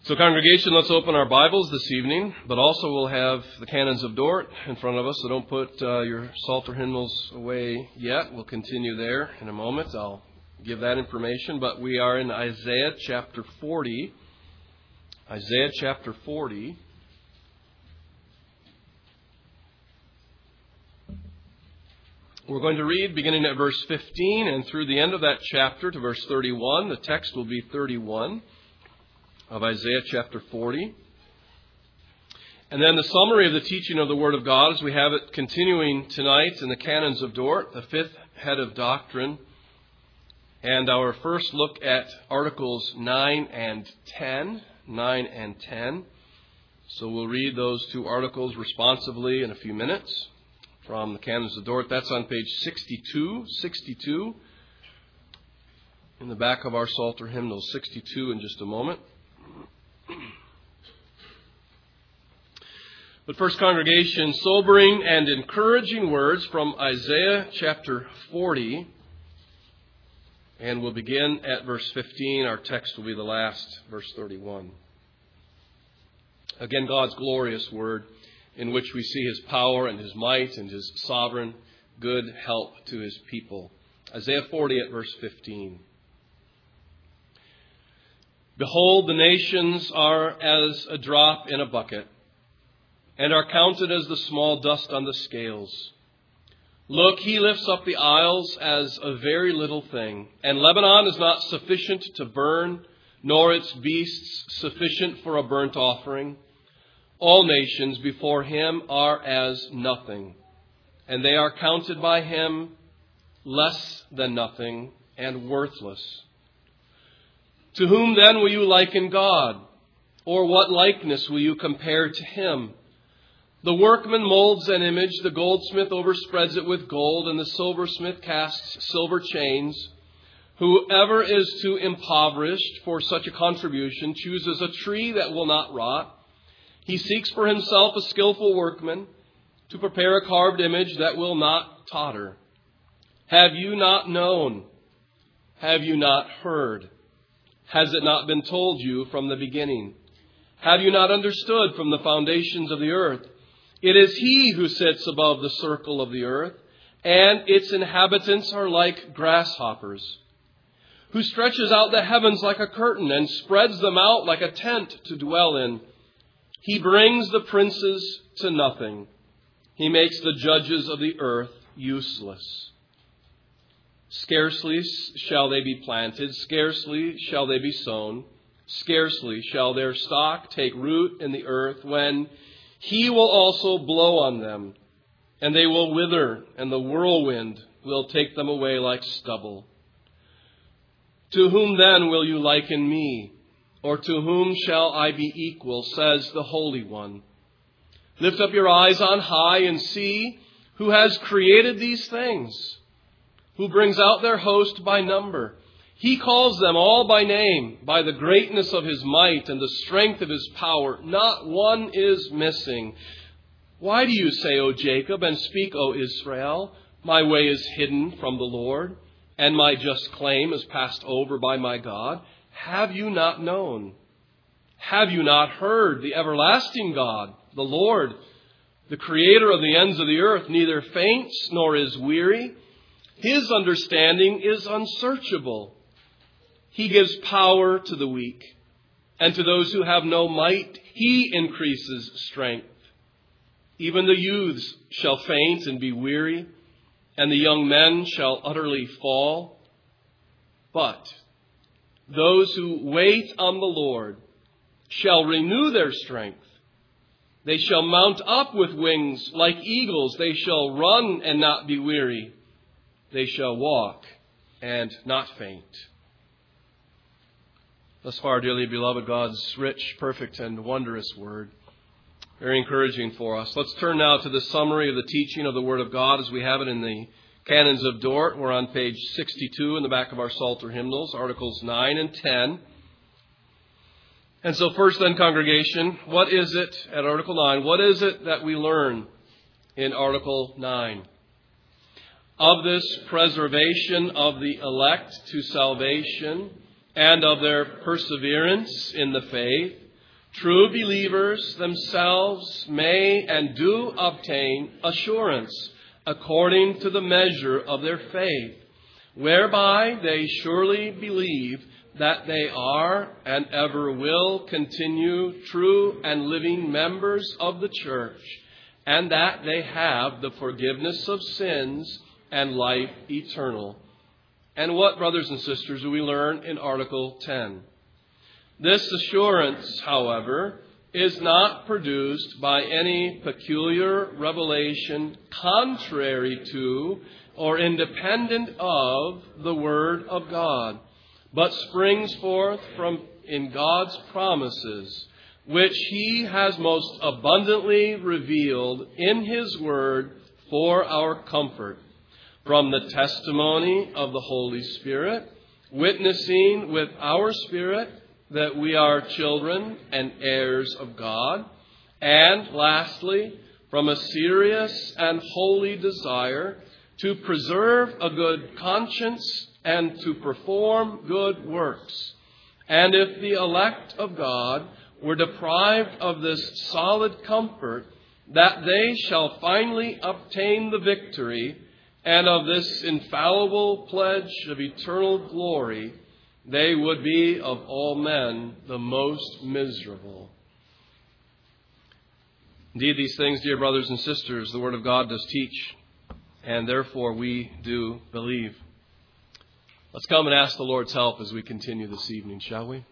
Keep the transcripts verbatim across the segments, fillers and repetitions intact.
So congregation, let's open our Bibles this evening, but also we'll have the Canons of Dort in front of us, so don't put uh, your Psalter hymnals away yet. We'll continue there in a moment. I'll give that information, but we are in Isaiah chapter forty. Isaiah chapter forty. We're going to read beginning at verse fifteen and through the end of that chapter to verse thirty-one. The text will be thirty-one. Of Isaiah chapter forty. And then the summary of the teaching of the Word of God as we have it continuing tonight in the Canons of Dort, the fifth head of doctrine. And our first look at Articles nine and ten. nine and ten. So we'll read those two articles responsively in a few minutes from the Canons of Dort. That's on page sixty-two. sixty-two. In the back of our Psalter hymnal. sixty-two in just a moment. But first, congregation, sobering and encouraging words from Isaiah chapter forty. And we'll begin at verse fifteen. Our text will be the last, verse thirty-one. Again, God's glorious word in which we see His power and His might and His sovereign good help to His people. Isaiah forty at verse fifteen. Behold, the nations are as a drop in a bucket, and are counted as the small dust on the scales. Look, He lifts up the isles as a very little thing, and Lebanon is not sufficient to burn, nor its beasts sufficient for a burnt offering. All nations before Him are as nothing, and they are counted by Him less than nothing and worthless. To whom then will you liken God? Or what likeness will you compare to Him? The workman molds an image, the goldsmith overspreads it with gold, and the silversmith casts silver chains. Whoever is too impoverished for such a contribution chooses a tree that will not rot. He seeks for himself a skillful workman to prepare a carved image that will not totter. Have you not known? Have you not heard? Has it not been told you from the beginning? Have you not understood from the foundations of the earth? It is He who sits above the circle of the earth, and its inhabitants are like grasshoppers, who stretches out the heavens like a curtain and spreads them out like a tent to dwell in. He brings the princes to nothing. He makes the judges of the earth useless. Scarcely shall they be planted, scarcely shall they be sown, scarcely shall their stock take root in the earth, when He will also blow on them, and they will wither, and the whirlwind will take them away like stubble. To whom then will you liken me, or to whom shall I be equal, says the Holy One. Lift up your eyes on high and see who has created these things, who brings out their host by number. He calls them all by name, by the greatness of His might and the strength of His power. Not one is missing. Why do you say, O Jacob, and speak, O Israel, my way is hidden from the Lord, and my just claim is passed over by my God? Have you not known? Have you not heard? The everlasting God, the Lord, the Creator of the ends of the earth, neither faints nor is weary. His understanding is unsearchable. He gives power to the weak, and to those who have no might, He increases strength. Even the youths shall faint and be weary, and the young men shall utterly fall. But those who wait on the Lord shall renew their strength. They shall mount up with wings like eagles. They shall run and not be weary. They shall walk and not faint. Thus far, dearly beloved, God's rich, perfect, and wondrous word. Very encouraging for us. Let's turn now to the summary of the teaching of the Word of God as we have it in the Canons of Dort. We're on page sixty-two in the back of our Psalter hymnals, Articles nine and ten. And so first then, congregation, what is it at Article nine? What is it that we learn in Article nine? Of this preservation of the elect to salvation and of their perseverance in the faith, true believers themselves may and do obtain assurance according to the measure of their faith, whereby they surely believe that they are and ever will continue true and living members of the church, and that they have the forgiveness of sins and life eternal. And what, brothers and sisters, do we learn in Article ten? This assurance, however, is not produced by any peculiar revelation contrary to or independent of the Word of God, but springs forth from in God's promises, which He has most abundantly revealed in His Word for our comfort, from the testimony of the Holy Spirit, witnessing with our spirit that we are children and heirs of God, and lastly, from a serious and holy desire to preserve a good conscience and to perform good works. And if the elect of God were deprived of this solid comfort, that they shall finally obtain the victory, and of this infallible pledge of eternal glory, they would be of all men the most miserable. Indeed, these things, dear brothers and sisters, the Word of God does teach, and therefore we do believe. Let's come and ask the Lord's help as we continue this evening, shall we?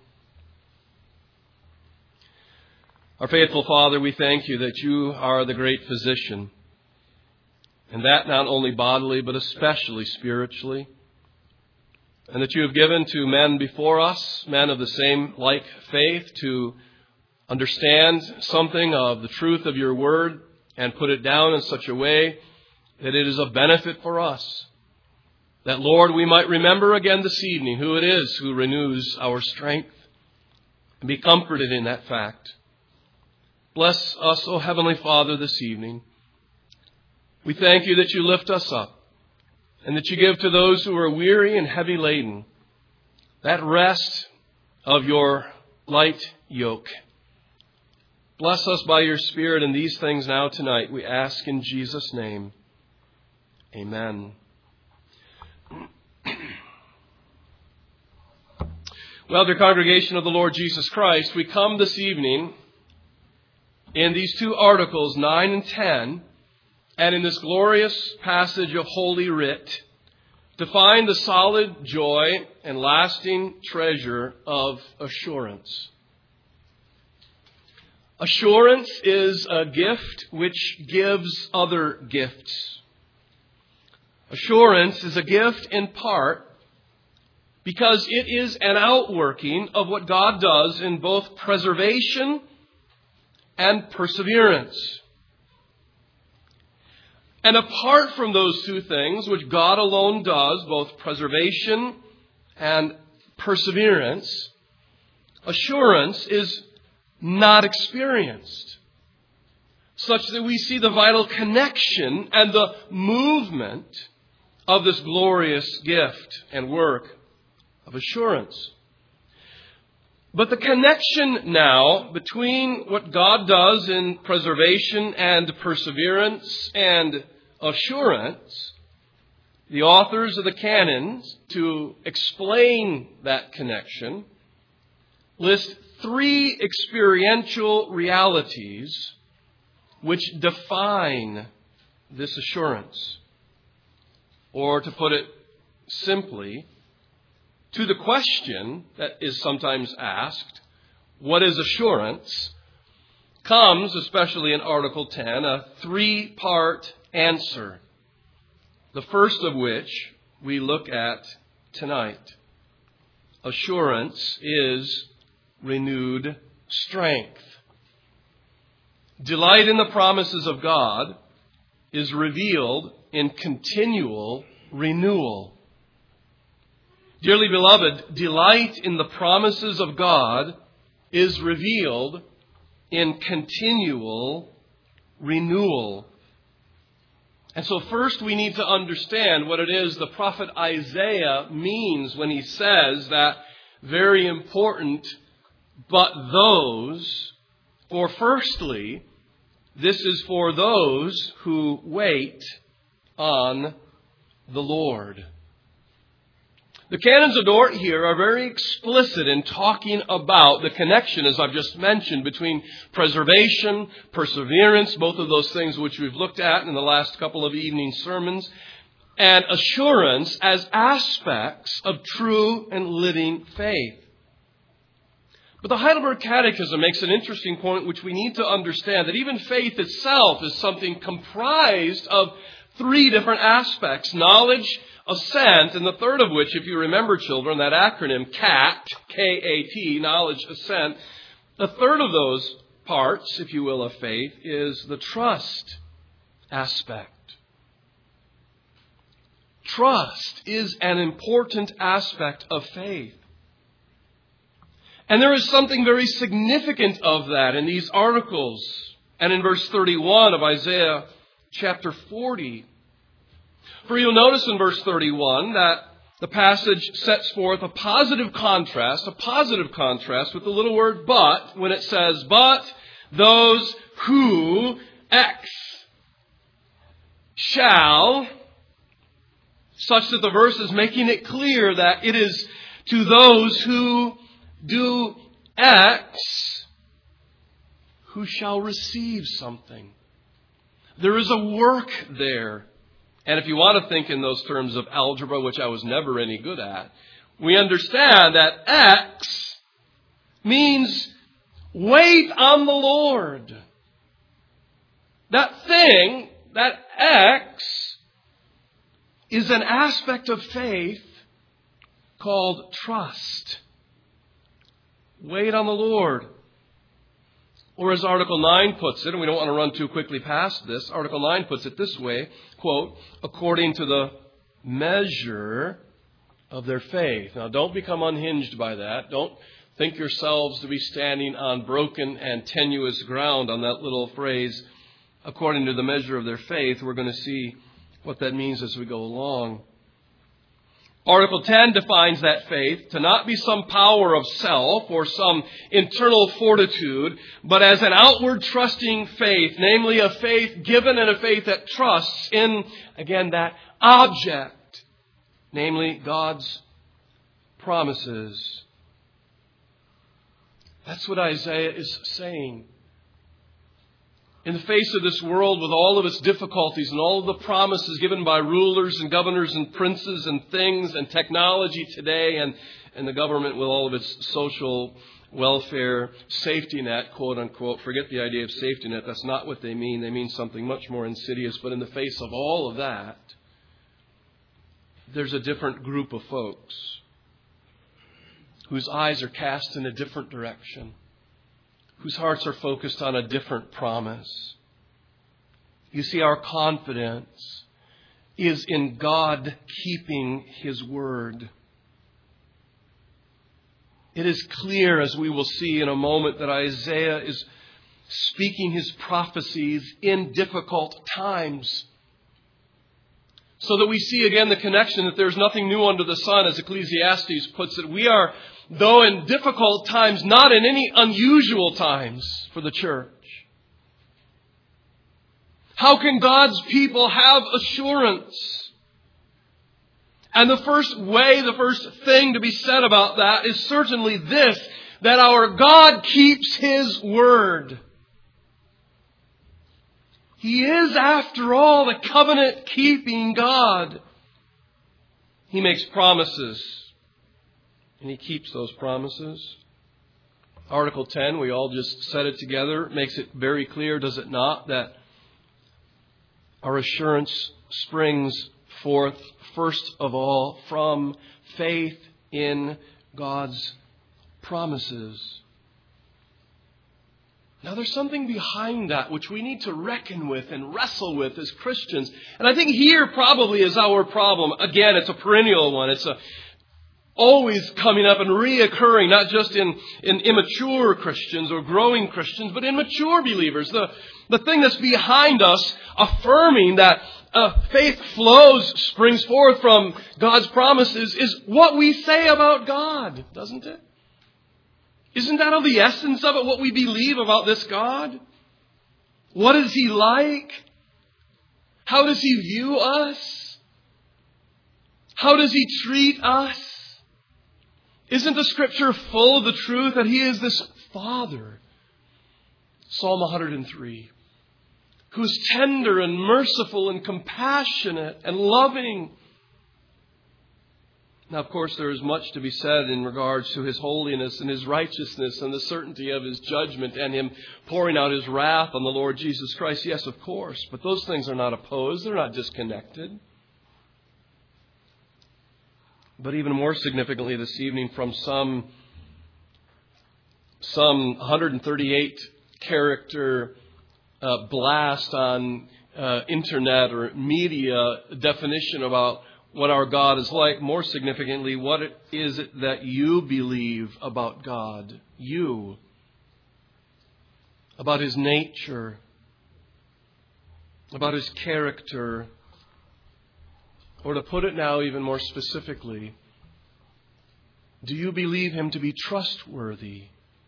Our faithful Father, we thank you that you are the great physician, and that not only bodily, but especially spiritually, and that you have given to men before us, men of the same like faith, to understand something of the truth of your word and put it down in such a way that it is a benefit for us. That, Lord, we might remember again this evening who it is who renews our strength, and be comforted in that fact. Bless us, O Heavenly Father, this evening. We thank you that you lift us up, and that you give to those who are weary and heavy laden that rest of your light yoke. Bless us by your Spirit in these things now tonight, we ask in Jesus' name. Amen. Well, dear congregation of the Lord Jesus Christ, we come this evening in these two articles, nine and ten, and in this glorious passage of Holy Writ, to find the solid joy and lasting treasure of assurance. Assurance is a gift which gives other gifts. Assurance is a gift in part because it is an outworking of what God does in both preservation and perseverance. And apart from those two things, which God alone does, both preservation and perseverance, assurance is not experienced, such that we see the vital connection and the movement of this glorious gift and work of assurance. But the connection now between what God does in preservation and perseverance and assurance, the authors of the canons, to explain that connection, list three experiential realities which define this assurance. Or to put it simply, to the question that is sometimes asked, what is assurance, comes, especially in Article ten, a three-part answer. The first of which we look at tonight. Assurance is renewed strength. Delight in the promises of God is revealed in continual renewal. Dearly beloved, delight in the promises of God is revealed in continual renewal. And so first we need to understand what it is the prophet Isaiah means when he says that very important but those, or firstly, this is for those who wait on the Lord. The canons of Dort here are very explicit in talking about the connection, as I've just mentioned, between preservation, perseverance, both of those things which we've looked at in the last couple of evening sermons, and assurance as aspects of true and living faith. But the Heidelberg Catechism makes an interesting point which we need to understand, that even faith itself is something comprised of three different aspects: knowledge, assent, and the third of which, if you remember, children, that acronym C A T, K A T, knowledge, assent, the third of those parts, if you will, of faith is the trust aspect. Trust is an important aspect of faith. And there is something very significant of that in these articles and in verse thirty-one of Isaiah chapter forty. For you'll notice in verse thirty-one that the passage sets forth a positive contrast, a positive contrast with the little word but, when it says, but those who X shall, such that the verse is making it clear that it is to those who do X who shall receive something. There is a work there. And if you want to think in those terms of algebra, which I was never any good at, we understand that X means wait on the Lord. That thing, that X, is an aspect of faith called trust. Wait on the Lord. Or as Article nine puts it, and we don't want to run too quickly past this, Article nine puts it this way, quote, according to the measure of their faith. Now, don't become unhinged by that. Don't think yourselves to be standing on broken and tenuous ground on that little phrase, according to the measure of their faith. We're going to see what that means as we go along. Article ten defines that faith to not be some power of self or some internal fortitude, but as an outward trusting faith, namely a faith given and a faith that trusts in, again, that object, namely God's promises. That's what Isaiah is saying. In the face of this world with all of its difficulties and all of the promises given by rulers and governors and princes and things and technology today, and, and the government with all of its social welfare safety net, quote unquote. Forget the idea of safety net. That's not what they mean. They mean something much more insidious. But in the face of all of that, there's a different group of folks whose eyes are cast in a different direction, whose hearts are focused on a different promise. You see, our confidence is in God keeping His word. It is clear, as we will see in a moment, that Isaiah is speaking his prophecies in difficult times. So that we see again the connection that there's nothing new under the sun, as Ecclesiastes puts it. We are, though in difficult times, not in any unusual times for the church. How can God's people have assurance? And the first way, the first thing to be said about that is certainly this, that our God keeps His word. He is, after all, the covenant-keeping God. He makes promises, and He keeps those promises. Article ten, we all just said it together, makes it very clear, does it not, that our assurance springs forth, first of all, from faith in God's promises. Now, there's something behind that which we need to reckon with and wrestle with as Christians. And I think here probably is our problem. Again, it's a perennial one. It's a always coming up and reoccurring, not just in, in immature Christians or growing Christians, but in mature believers. The, the thing that's behind us affirming that uh, faith flows, springs forth from God's promises is what we say about God, doesn't it? Isn't that of the essence of it, what we believe about this God? What is He like? How does He view us? How does He treat us? Isn't the Scripture full of the truth that He is this Father? Psalm one hundred three. Who is tender and merciful and compassionate and loving. Now, of course, there is much to be said in regards to His holiness and His righteousness and the certainty of His judgment and Him pouring out His wrath on the Lord Jesus Christ. Yes, of course. But those things are not opposed. They're not disconnected. But even more significantly this evening, from some, some one hundred thirty-eight character uh, blast on uh, internet or media definition about what our God is like. More significantly, what it is it that you believe about God? You. About His nature. About His character. Or to put it now even more specifically, do you believe Him to be trustworthy?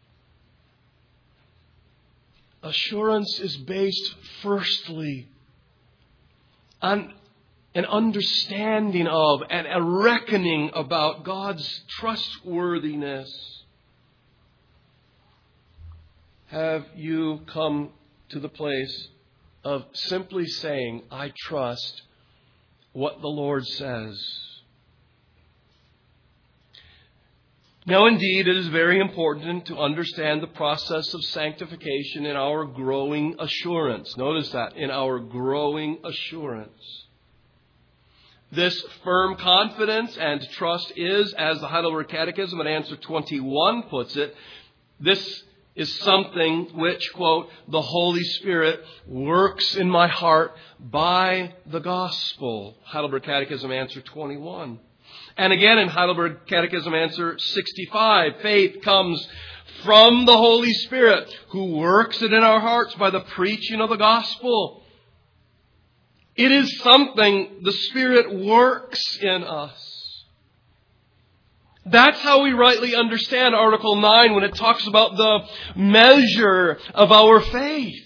Assurance is based firstly on an understanding of and a reckoning about God's trustworthiness. Have you come to the place of simply saying, I trust what the Lord says? Now, indeed, it is very important to understand the process of sanctification in our growing assurance. Notice that, in our growing assurance. This firm confidence and trust is, as the Heidelberg Catechism in answer twenty-one puts it, this is something which, quote, the Holy Spirit works in my heart by the gospel. Heidelberg Catechism answer twenty-one. And again in Heidelberg Catechism answer sixty-five, faith comes from the Holy Spirit who works it in our hearts by the preaching of the gospel. It is something the Spirit works in us. That's how we rightly understand Article nine when it talks about the measure of our faith.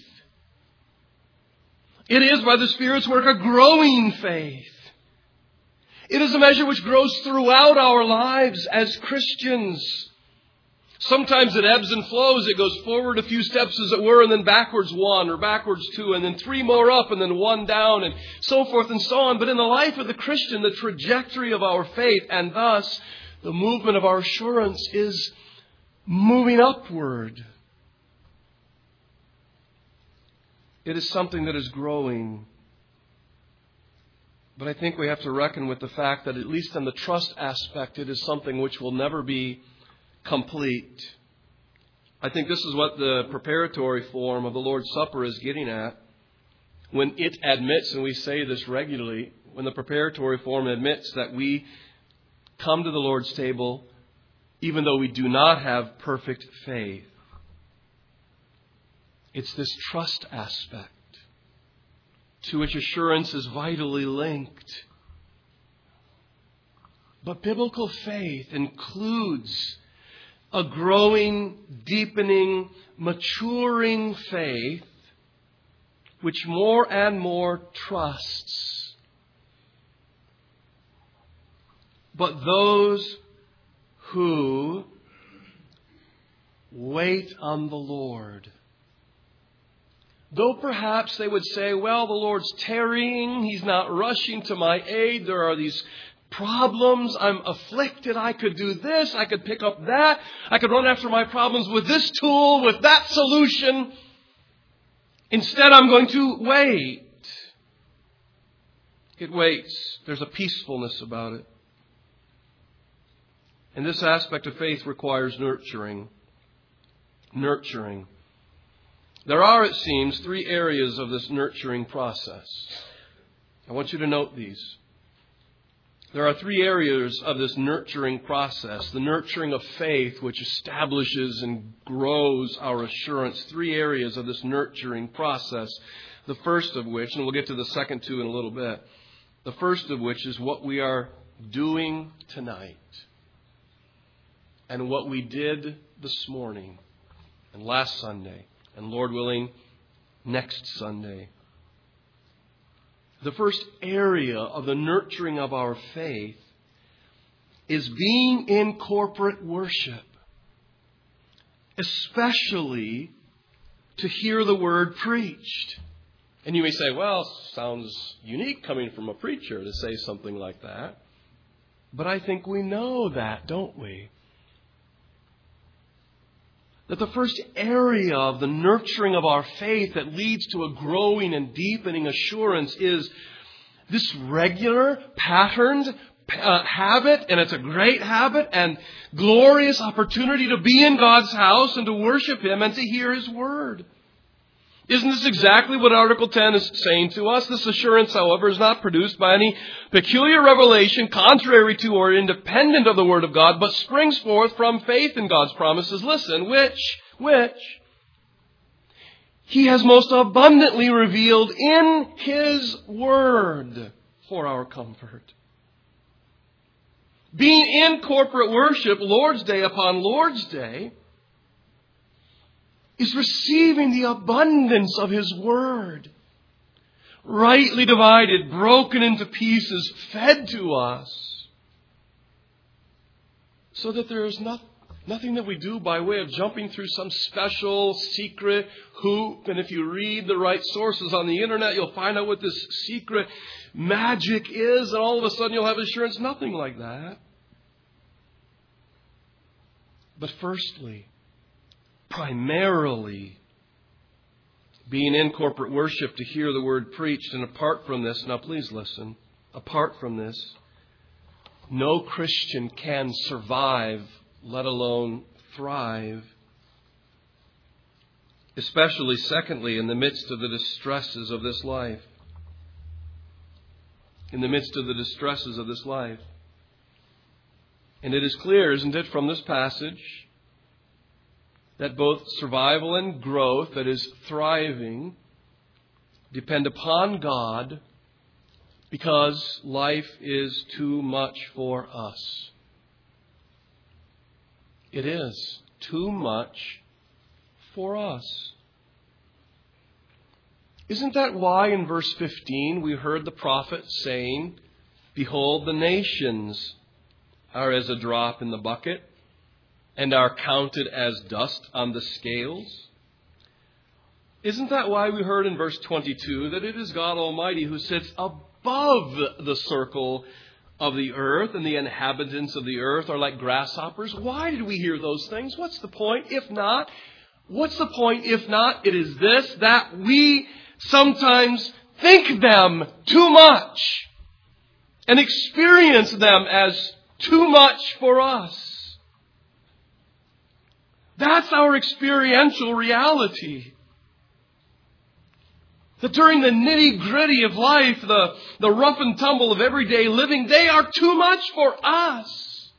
It is by the Spirit's work a growing faith. It is a measure which grows throughout our lives as Christians. Sometimes it ebbs and flows. It goes forward a few steps, as it were, and then backwards one or backwards two, and then three more up, and then one down, and so forth and so on. But in the life of the Christian, the trajectory of our faith, and thus the movement of our assurance, is moving upward. It is something that is growing. But I think we have to reckon with the fact that at least in the trust aspect, it is something which will never be complete. I think this is what the preparatory form of the Lord's Supper is getting at. When it admits, and we say this regularly, when the preparatory form admits that we come to the Lord's table even though we do not have perfect faith. It's this trust aspect to which assurance is vitally linked. But biblical faith includes a growing, deepening, maturing faith which more and more trusts. But those who wait on the Lord, though perhaps they would say, well, the Lord's tarrying, He's not rushing to my aid, there are these problems, I'm afflicted, I could do this, I could pick up that, I could run after my problems with this tool, with that solution. Instead, I'm going to wait. It waits. There's a peacefulness about it. And this aspect of faith requires nurturing. Nurturing. There are, it seems, three areas of this nurturing process. I want you to note these. There are three areas of this nurturing process. The nurturing of faith, which establishes and grows our assurance. Three areas of this nurturing process. The first of which, and we'll get to the second two in a little bit. The first of which is what we are doing tonight. and what we did this morning and last Sunday and, Lord willing, next Sunday. The first area of the nurturing of our faith is being in corporate worship, especially to hear the word preached. And you may say, well, sounds unique coming from a preacher to say something like that. But I think we know that, don't we? That the first area of the nurturing of our faith that leads to a growing and deepening assurance is this regular, patterned uh, habit, and it's a great habit and glorious opportunity to be in God's house and to worship Him and to hear His Word. Isn't this exactly what Article ten is saying to us? This assurance, however, is not produced by any peculiar revelation contrary to or independent of the Word of God, but springs forth from faith in God's promises. Listen, which, which He has most abundantly revealed in His Word for our comfort. Being in corporate worship, Lord's Day upon Lord's Day, is receiving the abundance of His Word, rightly divided, broken into pieces, fed to us, so that there is not, nothing that we do by way of jumping through some special secret hoop. And if you read the right sources on the internet, you'll find out what this secret magic is, and all of a sudden you'll have assurance. Nothing like that. But firstly, primarily, being in corporate worship to hear the word preached. And apart from this, now please listen, apart from this, no Christian can survive, let alone thrive. Especially, secondly, in the midst of the distresses of this life. In the midst of the distresses of this life. And it is clear, isn't it, from this passage, that both survival and growth, that is, thriving, depend upon God, because life is too much for us. It is too much for us. Isn't that why in verse fifteen we heard the prophet saying, "Behold, the nations are as a drop in the bucket, and are counted as dust on the scales"? Isn't that why we heard in verse twenty-two that it is God Almighty who sits above the circle of the earth, and the inhabitants of the earth are like grasshoppers? Why did we hear those things? What's the point? If not, what's the point? If not, it is this, that we sometimes think them too much and experience them as too much for us. That's our experiential reality. That during the nitty-gritty of life, the, the rough and tumble of everyday living, they are too much for us.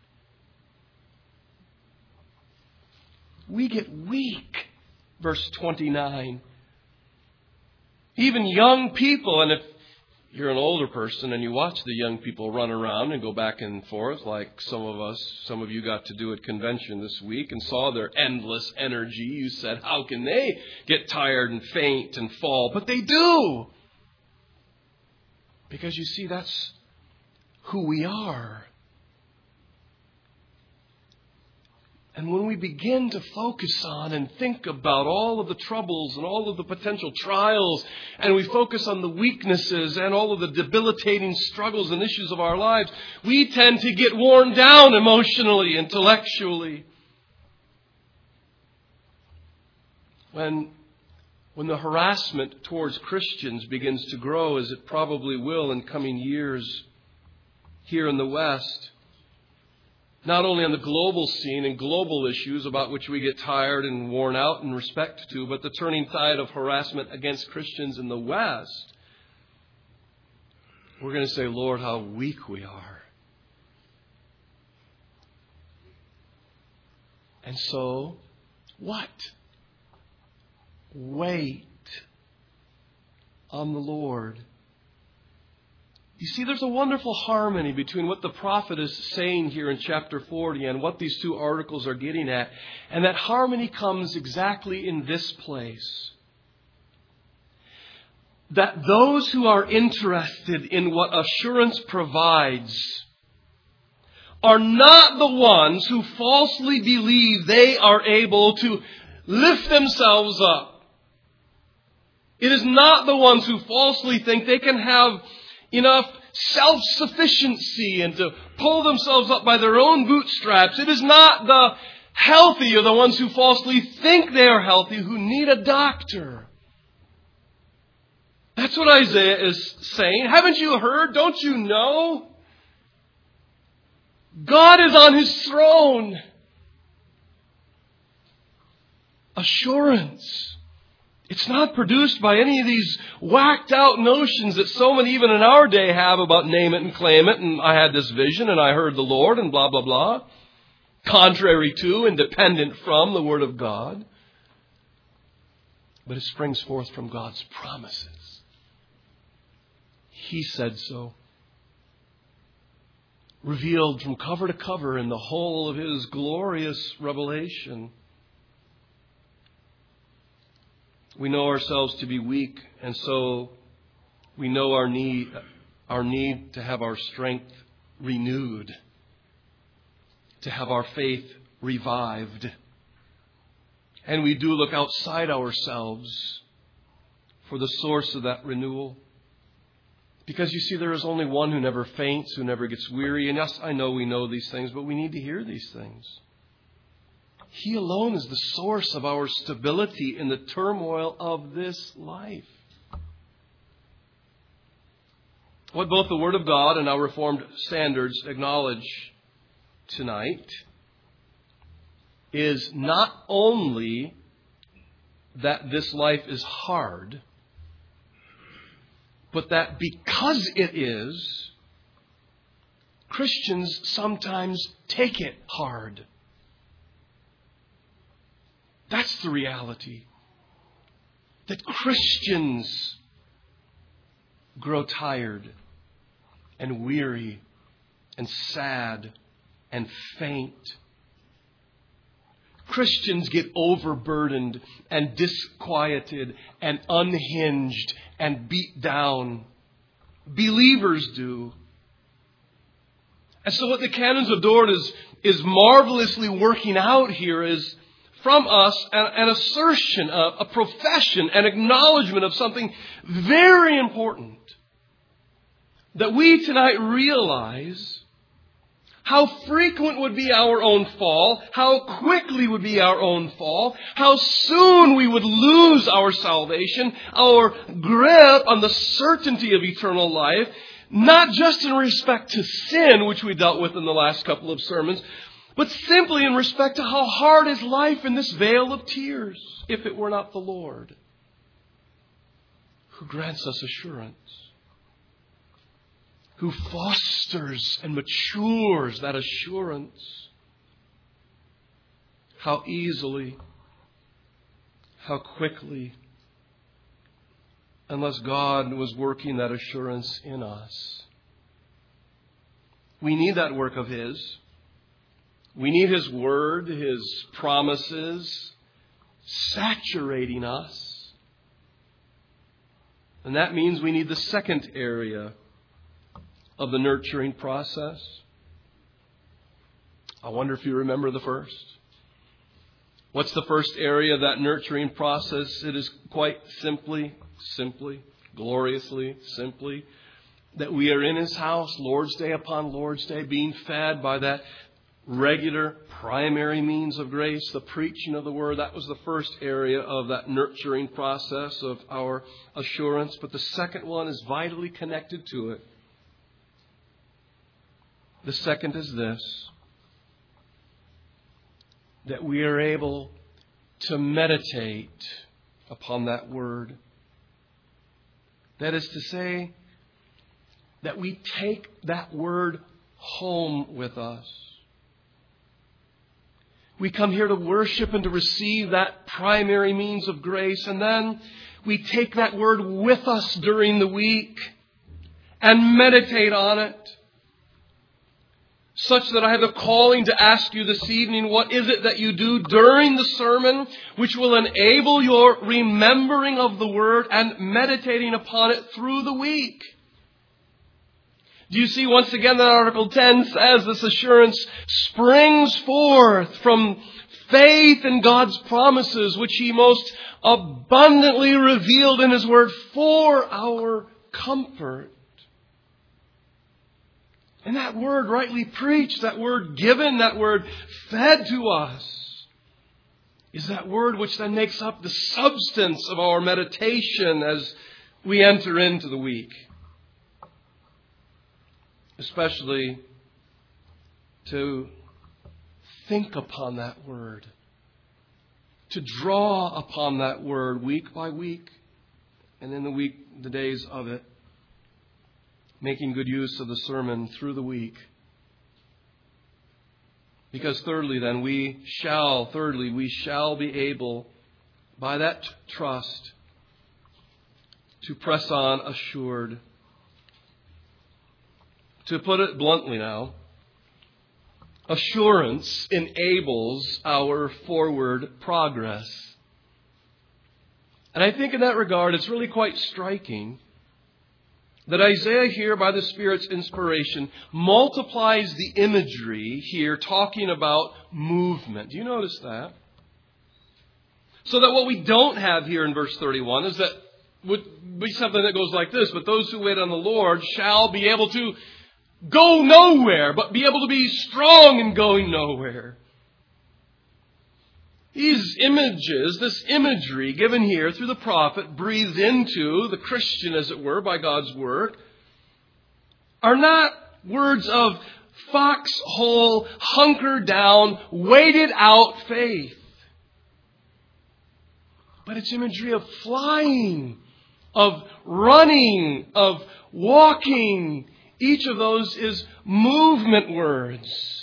We get weak. Verse twenty-nine. Even young people, and if you're an older person and you watch the young people run around and go back and forth like some of us, some of you got to do at convention this week and saw their endless energy. You said, how can they get tired and faint and fall? But they do. Because you see, that's who we are. And when we begin to focus on and think about all of the troubles and all of the potential trials, and we focus on the weaknesses and all of the debilitating struggles and issues of our lives, we tend to get worn down emotionally, intellectually. When, when the harassment towards Christians begins to grow, as it probably will in coming years here in the West, not only on the global scene and global issues about which we get tired and worn out in respect to, but the turning tide of harassment against Christians in the West, we're going to say, Lord, how weak we are. And so, what? Wait on the Lord. You see, there's a wonderful harmony between what the prophet is saying here in chapter forty and what these two articles are getting at. And that harmony comes exactly in this place. That those who are interested in what assurance provides are not the ones who falsely believe they are able to lift themselves up. It is not the ones who falsely think they can have enough self-sufficiency and to pull themselves up by their own bootstraps. It is not the healthy or the ones who falsely think they are healthy who need a doctor. That's what Isaiah is saying. Haven't you heard? Don't you know? God is on His throne. Assurance. It's not produced by any of these whacked out notions that so many even in our day have about name it and claim it and I had this vision and I heard the Lord and blah, blah, blah. Contrary to and dependent from the Word of God. But it springs forth from God's promises. He said so. Revealed from cover to cover in the whole of His glorious revelation. We know ourselves to be weak, and so we know our need, our need to have our strength renewed, to have our faith revived. And we do look outside ourselves for the source of that renewal. Because you see, there is only one who never faints, who never gets weary. And yes, I know we know these things, but we need to hear these things. He alone is the source of our stability in the turmoil of this life. What both the Word of God and our Reformed standards acknowledge tonight is not only that this life is hard, but that because it is, Christians sometimes take it hard. That's the reality. That Christians grow tired and weary and sad and faint. Christians get overburdened and disquieted and unhinged and beat down. Believers do. And so what the Canons of Dort is, is marvelously working out here is from us an, an assertion, a, a profession, an acknowledgement of something very important. That we tonight realize how frequent would be our own fall, how quickly would be our own fall, how soon we would lose our salvation, our grip on the certainty of eternal life, not just in respect to sin, which we dealt with in the last couple of sermons, but simply in respect to how hard is life in this vale of tears, if it were not the Lord who grants us assurance, who fosters and matures that assurance. How easily, how quickly, unless God was working that assurance in us. We need that work of His. We need His Word, His promises, saturating us. And that means we need the second area of the nurturing process. I wonder if you remember the first. What's the first area of that nurturing process? It is quite simply, simply, gloriously, simply, that we are in His house, Lord's Day upon Lord's Day, being fed by that regular primary means of grace, the preaching of the Word. That was the first area of that nurturing process of our assurance. But the second one is vitally connected to it. The second is this, that we are able to meditate upon that Word. That is to say, that we take that Word home with us. We come here to worship and to receive that primary means of grace, and then we take that Word with us during the week. and meditate on it. Such that I have the calling to ask you this evening, what is it that you do during the sermon which will enable your remembering of the Word and meditating upon it through the week? Do you see once again that Article ten says this assurance springs forth from faith in God's promises, which He most abundantly revealed in His Word for our comfort. And that word rightly preached, that word given, that word fed to us, is that word which then makes up the substance of our meditation as we enter into the week. Especially to think upon that word, to draw upon that word week by week, and in the week, the days of it, making good use of the sermon through the week. Because thirdly then, we shall, thirdly, we shall be able, by that trust, to press on assured. To put it bluntly now, assurance enables our forward progress. And I think in that regard, it's really quite striking that Isaiah here, by the Spirit's inspiration, multiplies the imagery here talking about movement. Do you notice that? So that what we don't have here in verse thirty-one is that would be something that goes like this: but those who wait on the Lord shall be able to go nowhere, but be able to be strong in going nowhere. These images, this imagery given here through the prophet, breathed into the Christian, as it were, by God's Word, are not words of foxhole, hunker down, waited out faith. But it's imagery of flying, of running, of walking. Each of those is movement words.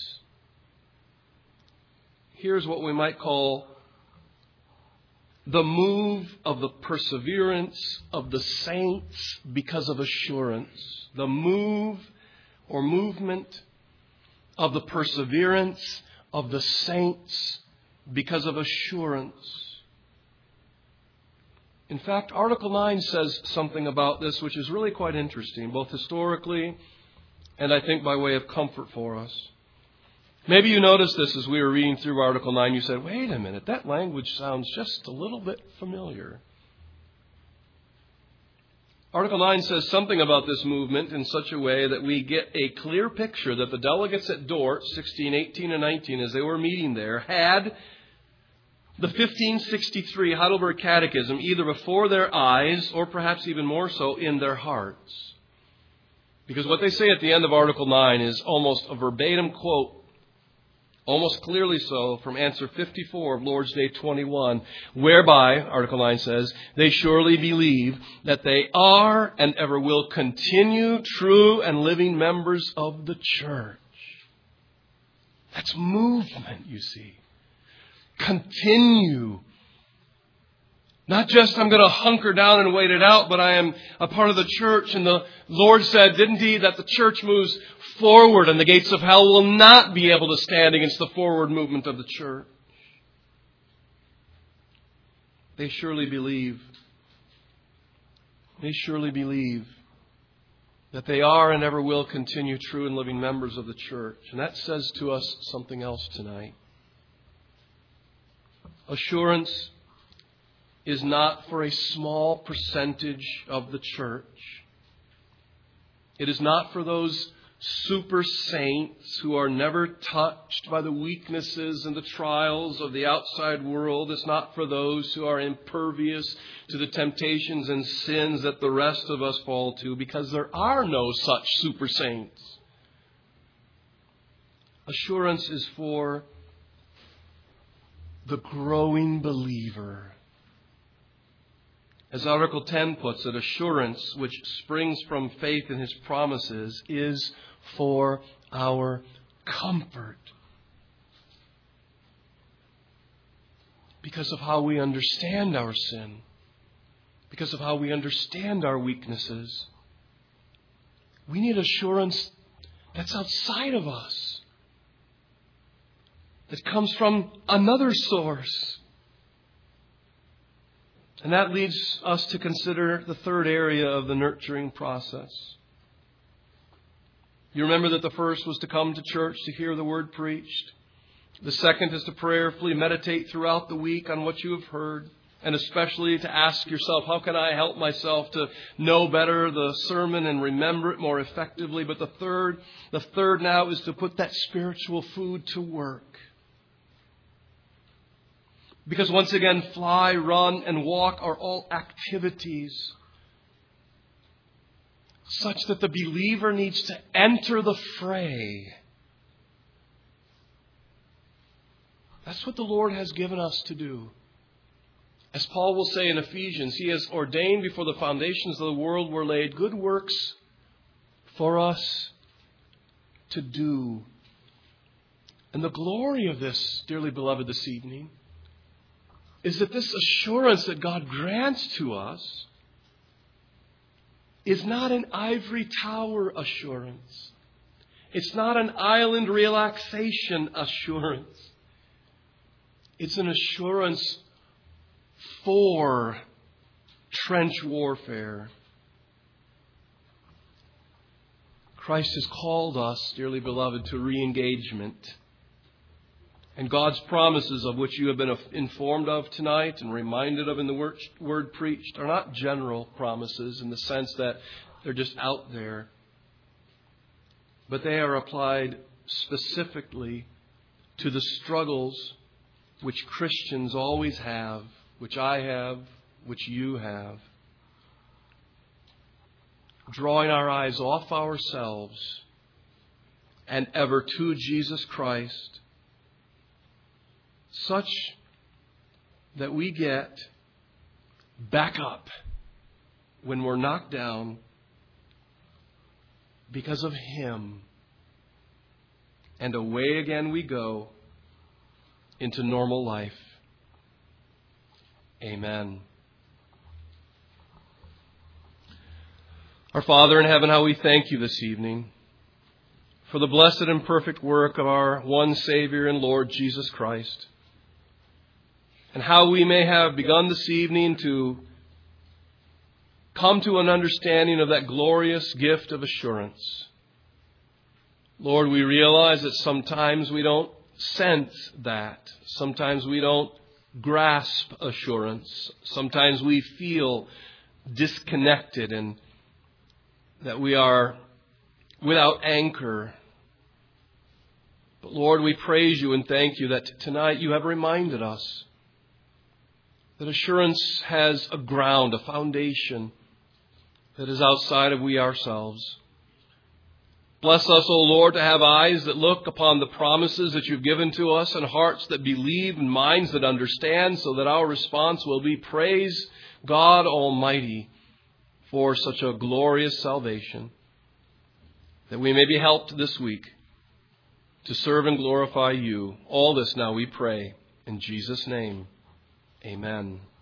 Here's what we might call the move of the perseverance of the saints because of assurance. The move or movement of the perseverance of the saints because of assurance. In fact, Article nine says something about this which is really quite interesting, both historically and I think by way of comfort for us. Maybe you noticed this as we were reading through Article nine. You said, wait a minute, that language sounds just a little bit familiar. Article nine says something about this movement in such a way that we get a clear picture that the delegates at Dort, sixteen, eighteen, and nineteen, as they were meeting there, had the fifteen sixty-three Heidelberg Catechism either before their eyes or perhaps even more so in their hearts. Because what they say at the end of Article nine is almost a verbatim quote, almost clearly so, from answer fifty-four of Lord's Day twenty-one, whereby, Article nine says, they surely believe that they are and ever will continue true and living members of the church. That's movement, you see. Continue. Not just I'm going to hunker down and wait it out, but I am a part of the church. And the Lord said, didn't He, that the church moves forward and the gates of hell will not be able to stand against the forward movement of the church. They surely believe. They surely believe that they are and ever will continue true and living members of the church. And that says to us something else tonight. Assurance is not for a small percentage of the church. It is not for those super saints who are never touched by the weaknesses and the trials of the outside world. It's not for those who are impervious to the temptations and sins that the rest of us fall to, because there are no such super saints. Assurance is for the growing believer. As Article ten puts it, assurance which springs from faith in His promises is for our comfort. Because of how we understand our sin. Because of how we understand our weaknesses. We need assurance that's outside of us, that comes from another source. And that leads us to consider the third area of the nurturing process. You remember that the first was to come to church to hear the word preached. The second is to prayerfully meditate throughout the week on what you have heard, and especially to ask yourself, how can I help myself to know better the sermon and remember it more effectively? But the third, the third now is to put that spiritual food to work. Because once again, fly, run, and walk are all activities such that the believer needs to enter the fray. That's what the Lord has given us to do. As Paul will say in Ephesians, He has ordained before the foundations of the world were laid good works for us to do. And the glory of this, dearly beloved, this evening, is that this assurance that God grants to us is not an ivory tower assurance. It's not an island relaxation assurance. It's an assurance for trench warfare. Christ has called us, dearly beloved, to re-engagement. And God's promises, of which you have been informed of tonight and reminded of in the word, word preached, are not general promises in the sense that they're just out there. But they are applied specifically to the struggles which Christians always have, which I have, which you have. Drawing our eyes off ourselves and ever to Jesus Christ, such that we get back up when we're knocked down because of Him. And away again we go into normal life. Amen. Our Father in heaven, how we thank you this evening for the blessed and perfect work of our one Savior and Lord Jesus Christ. And how we may have begun this evening to come to an understanding of that glorious gift of assurance. Lord, we realize that sometimes we don't sense that. Sometimes we don't grasp assurance. Sometimes we feel disconnected and that we are without anchor. But Lord, we praise you and thank you that tonight you have reminded us that assurance has a ground, a foundation that is outside of we ourselves. Bless us, O Lord, to have eyes that look upon the promises that you've given to us and hearts that believe and minds that understand, so that our response will be praise God Almighty for such a glorious salvation, that we may be helped this week to serve and glorify you. All this now we pray in Jesus' name. Amen.